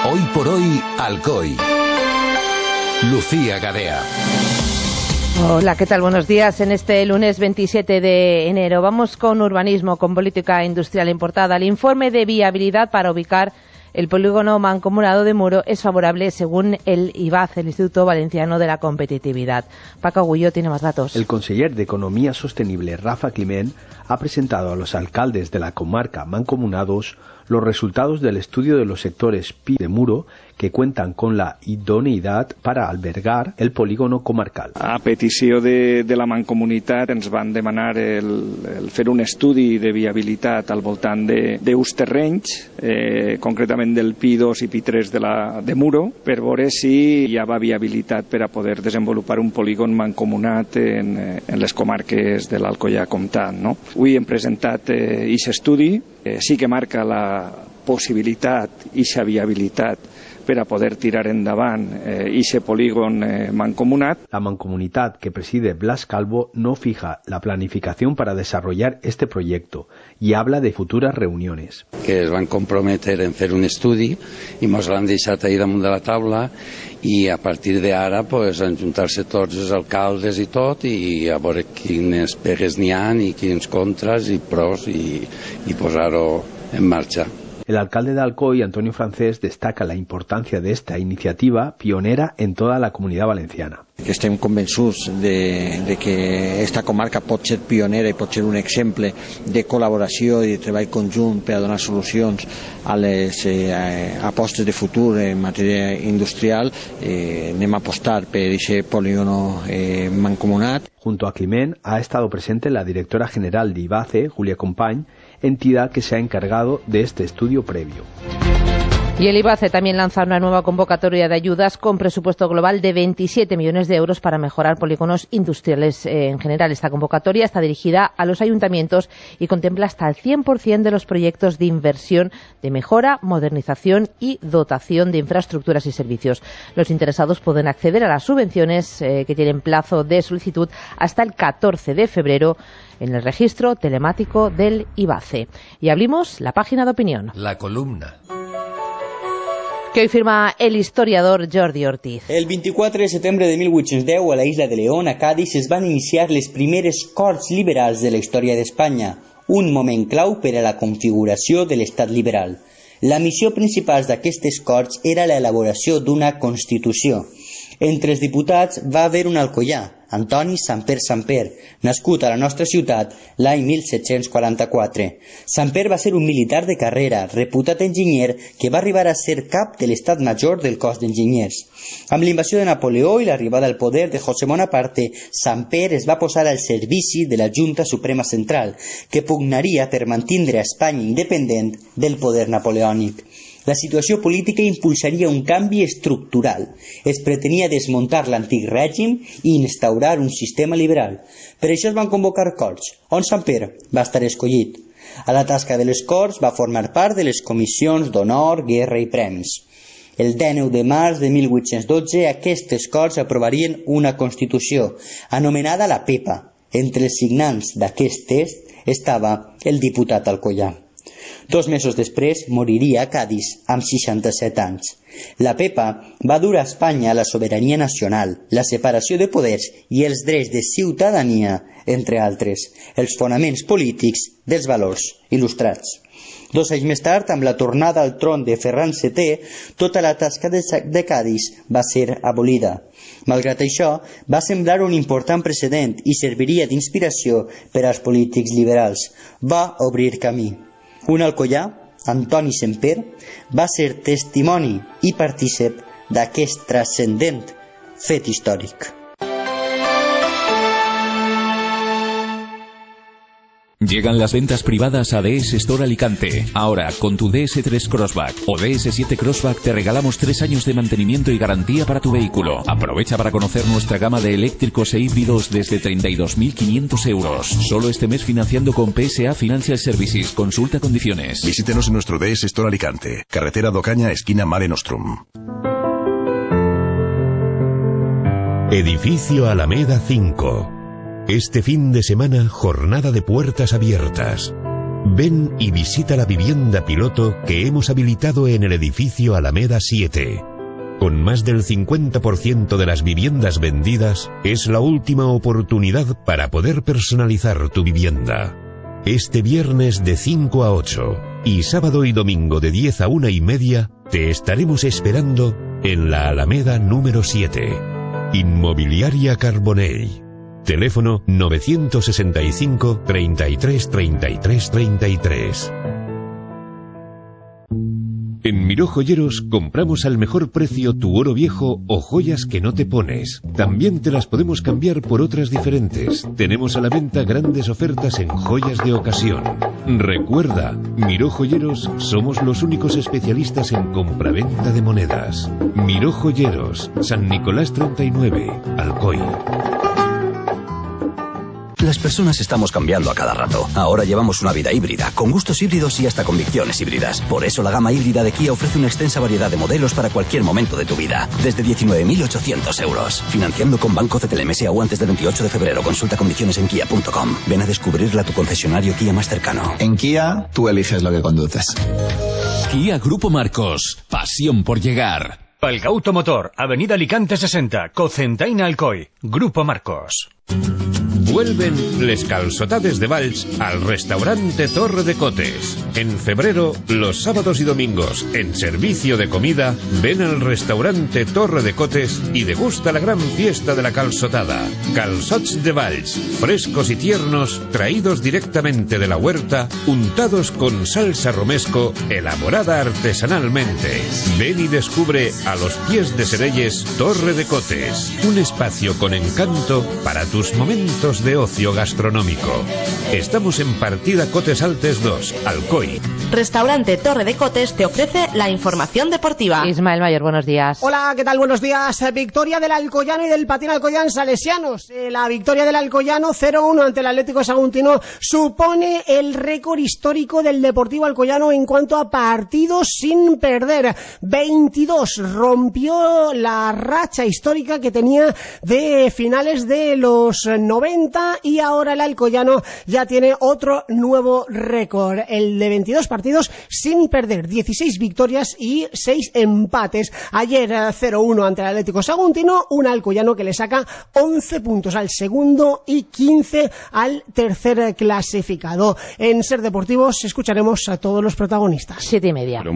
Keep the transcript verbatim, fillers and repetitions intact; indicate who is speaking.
Speaker 1: Hoy por hoy, Alcoy. Lucía Gadea.
Speaker 2: Hola, ¿qué tal? Buenos días. En este lunes veintisiete de enero vamos con urbanismo, con política industrial importada. El informe de viabilidad para ubicar el polígono mancomunado de Muro es favorable según el I B A C, el Instituto Valenciano de la Competitividad. Paco Agullo tiene más datos.
Speaker 3: El conseller de Economía Sostenible, Rafa Climent, ha presentado a los alcaldes de la comarca mancomunados los resultados del estudio de los sectors P I de Muro que cuentan con la idoneïtat para albergar el polígono comarcal.
Speaker 4: A petició de, de la Mancomunitat ens van demanar el, el fer un estudi de viabilitat al voltant d'uns terrenys, eh, concretament del P I dos i P I tres de, la, de Muro, per veure si hi ha viabilitat per a poder desenvolupar un polígon mancomunat en, en les comarques de l'Alcoià Comtat. No? Avui hem presentat aquest eh, estudi, eh, sí que marca la possibilitat i la viabilitat per a poder tirar endavant ese eh, polígon eh, mancomunat.
Speaker 3: La mancomunitat que preside Blas Calvo no fija la planificación para desarrollar este proyecto y habla de futuras reuniones.
Speaker 5: Que es van comprometer en fer un estudi i mos l'han deixat ahir damunt de la taula i a partir d'ara pues, en juntar-se tots els alcaldes i tot i a veure quines pegues n'hi ha i quins contres i pros i, i posar-ho en marxa.
Speaker 3: El alcalde de Alcoy, Antonio Francés, destaca la importancia de esta iniciativa pionera en toda la Comunitat Valenciana.
Speaker 6: Que estem convençuts de, de que esta comarca pot ser pionera i pot ser un exemple de col·laboració i de treball conjunt per a donar solucions a les eh, apostes de futur en matèria industrial. Eh, anem a apostar per aquest polígono eh, mancomunat.
Speaker 3: Junto a Climent ha estado presente la directora general de I B A C E, Julia Company, entidad que se ha encargado de este estudio previo.
Speaker 2: Y el I B A C E también lanza una nueva convocatoria de ayudas con presupuesto global de veintisiete millones de euros para mejorar polígonos industriales en general. Esta convocatoria está dirigida a los ayuntamientos y contempla hasta el cien por ciento de los proyectos de inversión, de mejora, modernización y dotación de infraestructuras y servicios. Los interesados pueden acceder a las subvenciones eh, que tienen plazo de solicitud hasta el catorce de febrero en el registro telemático del I B A C E. Y abrimos la página de opinión.
Speaker 1: La columna.
Speaker 2: Que hoy firma el historiador Jordi Ortiz.
Speaker 7: El vint-i-quatre de setembre de mil vuit-cents deu, a la isla de León, a Cádiz, es van iniciar les primeres Corts Liberals de la història d'Espanya, un moment clau per a la configuració de l'estat liberal. La missió principal d'aquestes Corts era l'elaboració d'una Constitució. Entre els diputats va haver un alcoià, Antoni Samper Samper, nascut a la nostra ciutat l'any mil set-cents quaranta-quatre. Samper va ser un militar de carrera, reputat enginyer, que va arribar a ser cap de l'estat major del cos d'enginyers. Amb l'invasió de Napoleó i l'arribada al poder de José Bonaparte, Samper es va posar al servici de la Junta Suprema Central, que pugnaria per mantindre a Espanya independent del poder napoleònic. La situació política impulsaria un canvi estructural. Es pretenia desmuntar l'antic règim i instaurar un sistema liberal. Per això es van convocar Corts, on Samper va estar escollit. A la tasca de les Corts va formar part de les comissions d'honor, guerra i premis. El dinou de març de mil vuit-cents dotze aquestes Corts aprovarien una Constitució, anomenada la PEPA. Entre els signants d'aquest text estava el diputat alcoià. Dos mesos després moriria a Cádiz amb seixanta-set anys. La PEPA va dur a Espanya la sobirania nacional, la separació de poders i els drets de ciutadania, entre altres, els fonaments polítics dels valors il·lustrats. Dos anys més tard, amb la tornada al tron de Ferran setè, tota la tasca de Cádiz va ser abolida. Malgrat això, va semblar un important precedent i serviria d'inspiració per als polítics liberals. Va obrir camí. Un alcoià, Antoni Samper, va ser testimoni i partícip d'aquest transcendent fet històric.
Speaker 8: Llegan las ventas privadas a D S Store Alicante. Ahora, con tu D S tres Crossback o D S siete Crossback te regalamos tres años de mantenimiento y garantía para tu vehículo. Aprovecha para conocer nuestra gama de eléctricos e híbridos desde treinta y dos mil quinientos euros. Solo este mes financiando con P S A Financial Services. Consulta condiciones.
Speaker 9: Visítenos en nuestro D S Store Alicante. Carretera d'Ocaña, esquina Mare Nostrum.
Speaker 10: Edificio Alameda cinco. Este fin de semana, jornada de puertas abiertas. Ven y visita la vivienda piloto que hemos habilitado en el edificio Alameda siete. Con más del cincuenta por ciento de las viviendas vendidas, es la última oportunidad para poder personalizar tu vivienda. Este viernes de cinco a ocho y sábado y domingo de diez a una y media, te estaremos esperando en la Alameda número siete. Inmobiliaria Carbonell. Teléfono novecientos sesenta y cinco, treinta y tres, treinta y tres, treinta y tres. En Miró Joyeros compramos al mejor precio tu oro viejo o joyas que no te pones. También te las podemos cambiar por otras diferentes. Tenemos a la venta grandes ofertas en joyas de ocasión. Recuerda, Miró Joyeros somos los únicos especialistas en compraventa de monedas. Miró Joyeros, San Nicolás treinta y nueve, Alcoy.
Speaker 11: Las personas estamos cambiando a cada rato. Ahora llevamos una vida híbrida, con gustos híbridos y hasta convicciones híbridas. Por eso la gama híbrida de Kia ofrece una extensa variedad de modelos para cualquier momento de tu vida. Desde diecinueve mil ochocientos euros. Financiando con Banco C T L M S o antes del veintiocho de febrero. Consulta condiciones en kia punto com. Ven a descubrirla a tu concesionario Kia más cercano.
Speaker 12: En Kia, tú eliges lo que conduces.
Speaker 8: Kia Grupo Marcos. Pasión por llegar.
Speaker 13: El Automotor, Avenida Alicante sesenta, Cocentaina Alcoy. Grupo Marcos.
Speaker 10: Vuelven les calçotades de Valls al restaurante Torre de Cotes. En febrero, los sábados y domingos, en servicio de comida, ven al restaurante Torre de Cotes y degusta la gran fiesta de la calçotada. Calçots de Valls, frescos y tiernos, traídos directamente de la huerta, untados con salsa romesco, elaborada artesanalmente. Ven y descubre a los pies de Sereyes Torre de Cotes, un espacio con encanto para tus momentos de ocio gastronómico. Estamos en Partida Cotes Altes dos, Alcoy.
Speaker 14: Restaurante Torre de Cotes te ofrece la información deportiva.
Speaker 2: Ismael Mayor, buenos días.
Speaker 15: Hola, ¿qué tal? Buenos días. Victoria del Alcoyano y del Patín Alcoyán Salesianos. Eh, la victoria del Alcoyano cero uno ante el Atlético Saguntino supone el récord histórico del Deportivo Alcoyano en cuanto a partidos sin perder. veintidós, rompió la racha histórica que tenía de finales de los noventa y ahora el Alcoyano ya tiene otro nuevo récord, el de veintidós partidos sin perder, dieciséis victorias y seis empates. Ayer cero uno ante el Atlético Saguntino, un Alcoyano que le saca once puntos al segundo y quince al tercer clasificado. En Ser Deportivos escucharemos a todos los protagonistas.
Speaker 2: Siete y media.